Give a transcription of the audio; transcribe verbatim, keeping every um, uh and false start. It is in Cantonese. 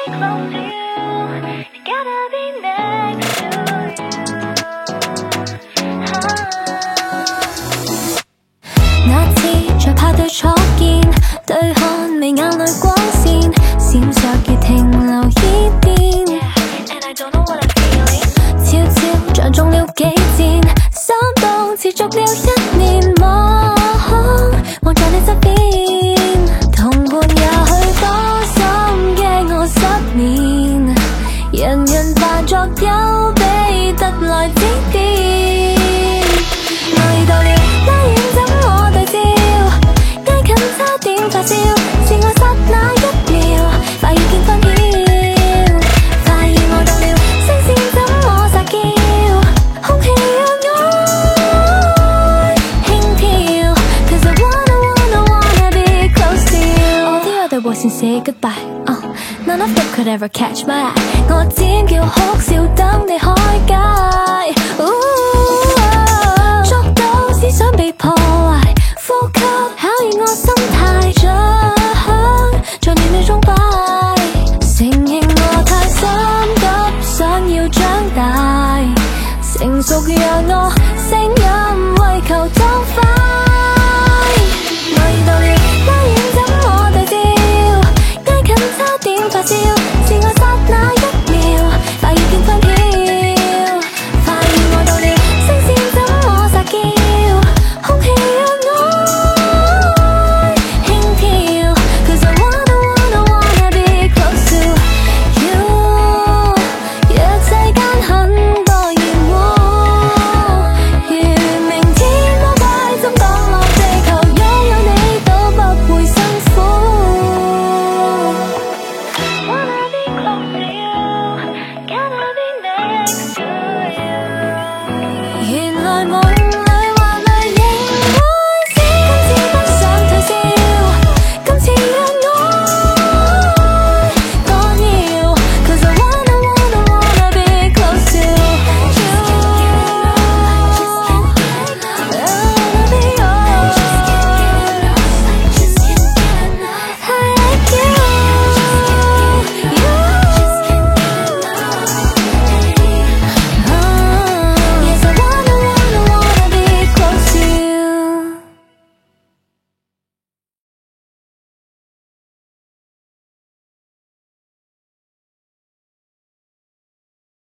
close to you, gotta be next to you。 那次在派對初見，對看眉眼裏光線，閃爍如停留依邊。悄悄像中了幾箭，心動持續了一年，望望在你側邊，同伴也許多心驚我失眠，人人扮作優比特來指點。愛到了拉遠怎我對焦，挨近差點發燒，是我剎那一秒，快要見分曉，快要愛到了聲線怎我撒嬌，空氣讓愛輕飄 ，Cause I wanna wanna wanna be close to you。 All the other boys can say goodbye、uh, None of them could ever catch my eye， 我尖叫哭笑等你開解。捉到思想被破壞，呼吸考驗我心。